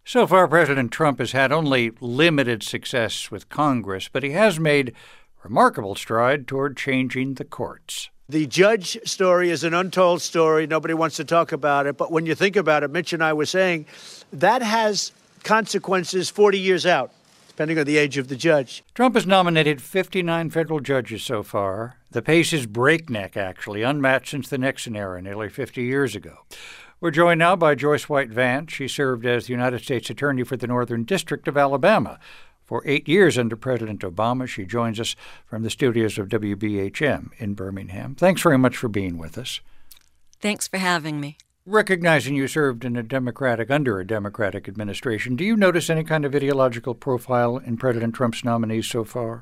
So far, President Trump has had only limited success with Congress, but he has made remarkable stride toward changing the courts. The judge story is an untold story. Nobody wants to talk about it. But when you think about it, Mitch and I were saying, that has consequences 40 years out, depending on the age of the judge. Trump has nominated 59 federal judges so far. The pace is breakneck, actually, unmatched since the Nixon era nearly 50 years ago. We're joined now by Joyce White Vance. She served as the United States Attorney for the Northern District of Alabama for 8 years under President Obama. She joins us from the studios of WBHM in Birmingham. Thanks very much for being with us. Thanks for having me. Recognizing you served under a Democratic administration, do you notice any kind of ideological profile in President Trump's nominees so far?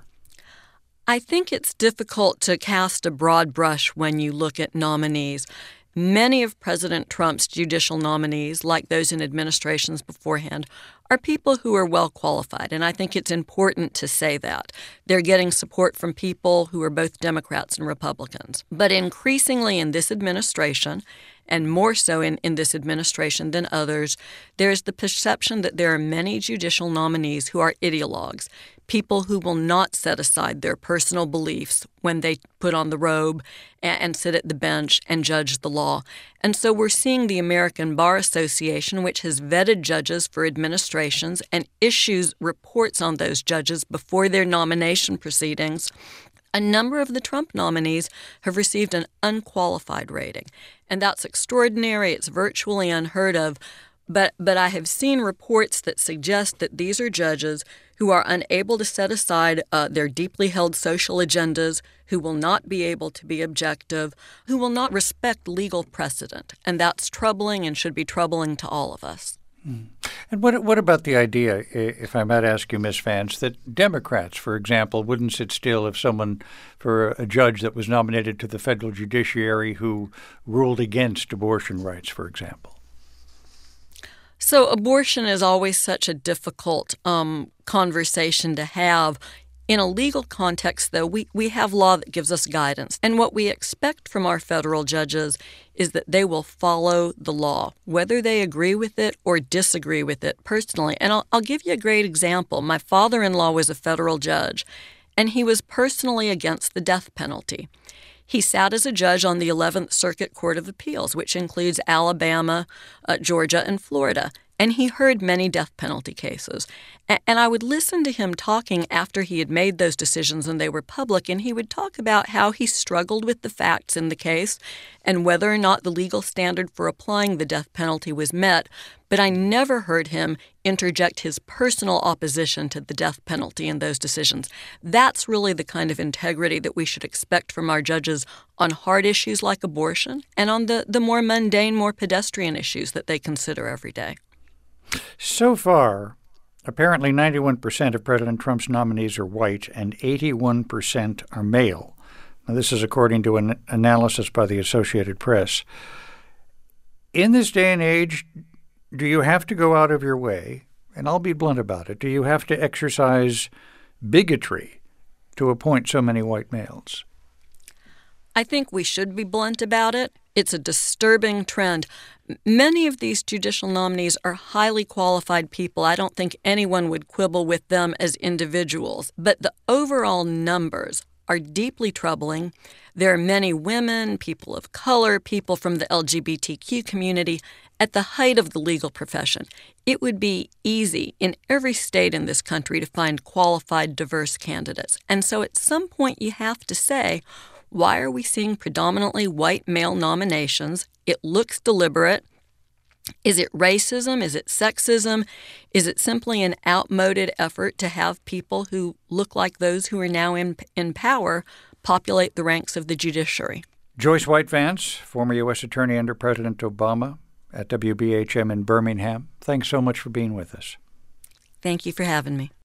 I think it's difficult to cast a broad brush when you look at nominees. Many of President Trump's judicial nominees, like those in administrations beforehand, are people who are well qualified, and I think it's important to say that. They're getting support from people who are both Democrats and Republicans. But increasingly in this administration, and more so in this administration than others, there's the perception that there are many judicial nominees who are ideologues, people who will not set aside their personal beliefs when they put on the robe and sit at the bench and judge the law. And so we're seeing the American Bar Association, which has vetted judges for administrations and issues reports on those judges before their nomination proceedings. A number of the Trump nominees have received an unqualified rating, and that's extraordinary. It's virtually unheard of. But I have seen reports that suggest that these are judges who are unable to set aside their deeply held social agendas, who will not be able to be objective, who will not respect legal precedent. And that's troubling and should be troubling to all of us. And what about the idea, if I might ask you, Ms. Vance, that Democrats, for example, wouldn't sit still if someone, for a judge that was nominated to the federal judiciary who ruled against abortion rights, for example? So abortion is always such a difficult conversation to have. In a legal context, though, we have law that gives us guidance. And what we expect from our federal judges is that they will follow the law, whether they agree with it or disagree with it personally. And I'll give you a great example. My father-in-law was a federal judge, and he was personally against the death penalty. He sat as a judge on the 11th Circuit Court of Appeals, which includes Alabama, Georgia, and Florida. And he heard many death penalty cases. And I would listen to him talking after he had made those decisions and they were public, and he would talk about how he struggled with the facts in the case and whether or not the legal standard for applying the death penalty was met. But I never heard him interject his personal opposition to the death penalty in those decisions. That's really the kind of integrity that we should expect from our judges on hard issues like abortion and on the more mundane, more pedestrian issues that they consider every day. So far, apparently 91% of President Trump's nominees are white and 81% are male. Now, this is according to an analysis by the Associated Press. In this day and age, do you have to go out of your way, and I'll be blunt about it, do you have to exercise bigotry to appoint so many white males? I think we should be blunt about it. It's a disturbing trend. Many of these judicial nominees are highly qualified people. I don't think anyone would quibble with them as individuals. But the overall numbers are deeply troubling. There are many women, people of color, people from the LGBTQ community at the height of the legal profession. It would be easy in every state in this country to find qualified, diverse candidates. And so at some point you have to say, why are we seeing predominantly white male nominations? It looks deliberate. Is it racism? Is it sexism? Is it simply an outmoded effort to have people who look like those who are now in power populate the ranks of the judiciary? Joyce White Vance, former U.S. Attorney under President Obama at WBHM in Birmingham. Thanks so much for being with us. Thank you for having me.